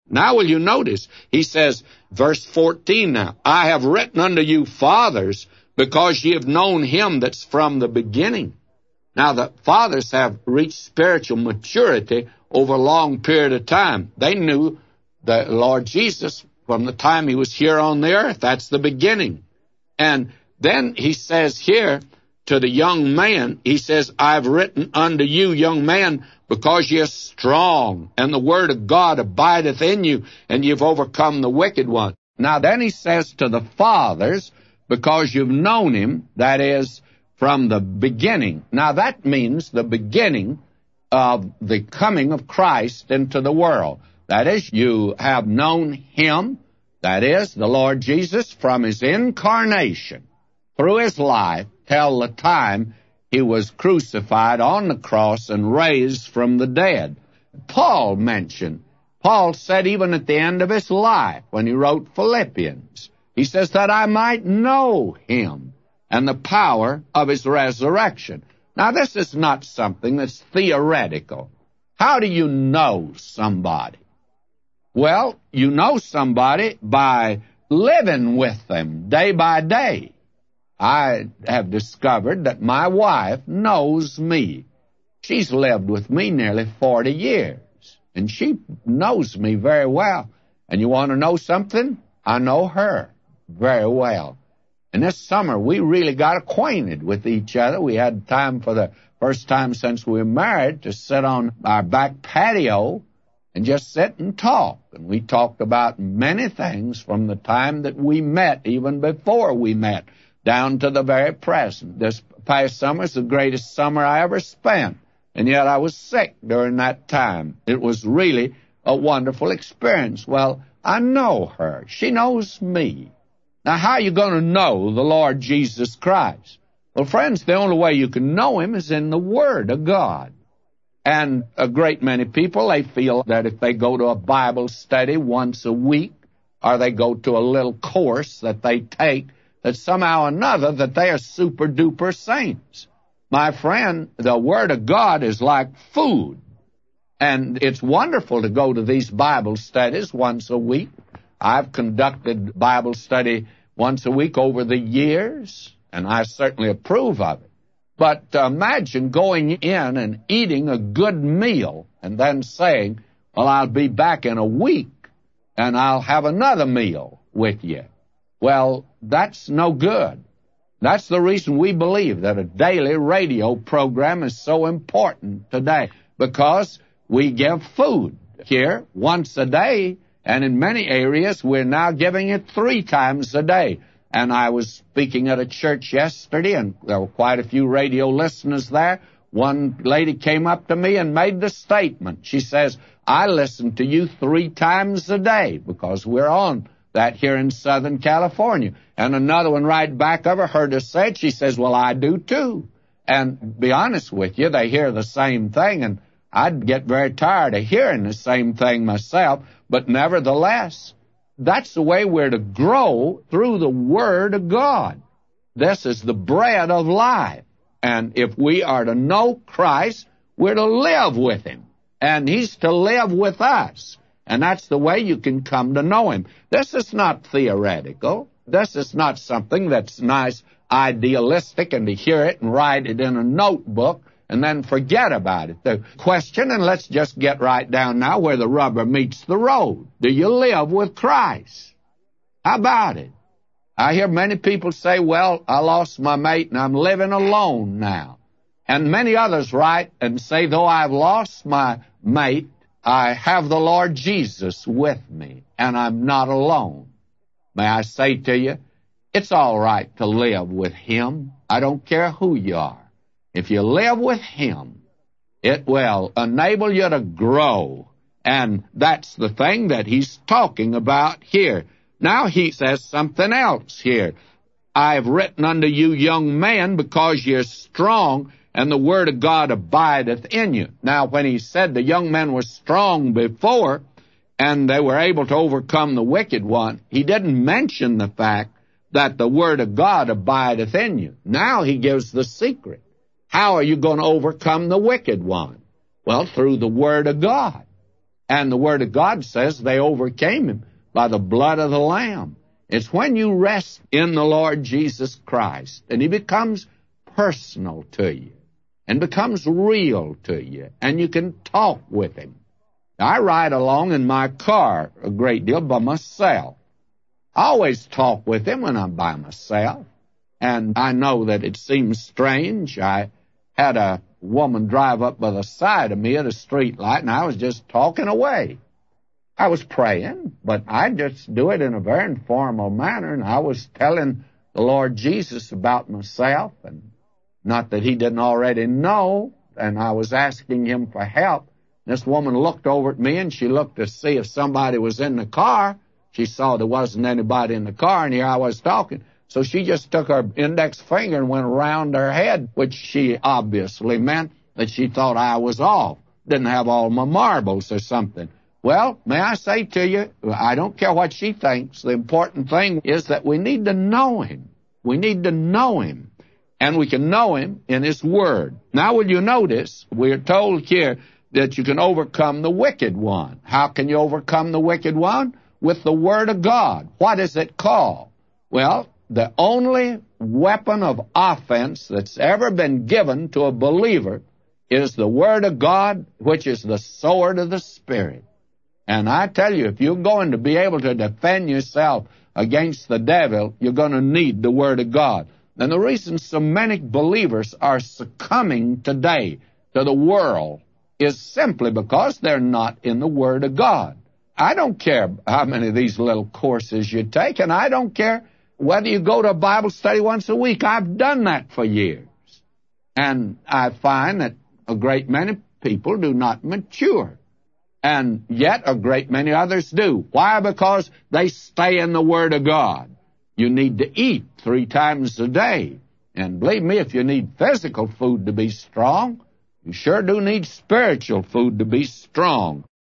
Now will you notice, he says, verse 14 now, I have written unto you, fathers, because ye have known him that's from the beginning. Now the fathers have reached spiritual maturity over a long period of time. They knew the Lord Jesus from the time he was here on the earth. That's the beginning. And then he says here to the young man, he says, I've written unto you, young man, because ye are strong, and the word of God abideth in you, and you've overcome the wicked one. Now then he says to the fathers, because you've known him, that is, from the beginning. Now that means the beginning of the coming of Christ into the world. That is, you have known him, that is, the Lord Jesus, from his incarnation through his life till the time he was crucified on the cross and raised from the dead. Paul said even at the end of his life, when he wrote Philippians, he says that I might know him and the power of his resurrection. Now, this is not something that's theoretical. How do you know somebody? Well, you know somebody by living with them day by day. I have discovered that my wife knows me. She's lived with me nearly 40 years, and she knows me very well. And you want to know something? I know her very well. And this summer, we really got acquainted with each other. We had time for the first time since we were married to sit on our back patio and just sit and talk. And we talked about many things from the time that we met, even before we met, down to the very present. This past summer is the greatest summer I ever spent, and yet I was sick during that time. It was really a wonderful experience. Well, I know her. She knows me. Now, how are you going to know the Lord Jesus Christ? Well, friends, the only way you can know him is in the Word of God. And a great many people, they feel that if they go to a Bible study once a week, or they go to a little course that they take, that somehow or another that they are super-duper saints. My friend, the Word of God is like food. And it's wonderful to go to these Bible studies once a week. I've conducted Bible study once a week over the years, and I certainly approve of it. But imagine going in and eating a good meal and then saying, well, I'll be back in a week, and I'll have another meal with you. Well, that's no good. That's the reason we believe that a daily radio program is so important today, because we give food here once a day, and in many areas we're now giving it 3 times a day. And I was speaking at a church yesterday, and there were quite a few radio listeners there. One lady came up to me and made the statement. She says, I listen to you 3 times a day, because we're on that here in Southern California. And another one right back of her heard her say it. She says, well, I do too. And be honest with you, they hear the same thing, and I'd get very tired of hearing the same thing myself. But nevertheless, that's the way we're to grow, through the Word of God. This is the bread of life. And if we are to know Christ, we're to live with him. And he's to live with us. And that's the way you can come to know him. This is not theoretical. This is not something that's nice, idealistic, and to hear it and write it in a notebook and then forget about it. The question, and let's just get right down now where the rubber meets the road. Do you live with Christ? How about it? I hear many people say, well, I lost my mate and I'm living alone now. And many others write and say, though I've lost my mate, I have the Lord Jesus with me, and I'm not alone. May I say to you, it's all right to live with him. I don't care who you are. If you live with him, it will enable you to grow. And that's the thing that he's talking about here. Now he says something else here. I've written unto you, young men, because you're strong, and the word of God abideth in you. Now, when he said the young men were strong before, and they were able to overcome the wicked one, he didn't mention the fact that the word of God abideth in you. Now he gives the secret. How are you going to overcome the wicked one? Well, through the Word of God. And the Word of God says they overcame him by the blood of the Lamb. It's when you rest in the Lord Jesus Christ and he becomes personal to you and becomes real to you, and you can talk with him. I ride along in my car a great deal by myself. I always talk with him when I'm by myself, and I know that it seems strange. I had a woman drive up by the side of me at a street light, and I was just talking away. I was praying, but I just do it in a very informal manner, and I was telling the Lord Jesus about myself, and not that he didn't already know, and I was asking him for help. This woman looked over at me, and she looked to see if somebody was in the car. She saw there wasn't anybody in the car, and here I was talking. So she just took her index finger and went around her head, which she obviously meant that she thought I was off, didn't have all my marbles or something. Well, may I say to you, I don't care what she thinks. The important thing is that we need to know him. We need to know him. And we can know him in his word. Now, will you notice, we're told here that you can overcome the wicked one. How can you overcome the wicked one? With the word of God. What is it called? Well, the only weapon of offense that's ever been given to a believer is the word of God, which is the sword of the Spirit. And I tell you, if you're going to be able to defend yourself against the devil, you're going to need the word of God. And the reason so many believers are succumbing today to the world is simply because they're not in the Word of God. I don't care how many of these little courses you take, and I don't care whether you go to a Bible study once a week. I've done that for years. And I find that a great many people do not mature. And yet a great many others do. Why? Because they stay in the Word of God. You need to eat 3 times a day. And believe me, if you need physical food to be strong, you sure do need spiritual food to be strong.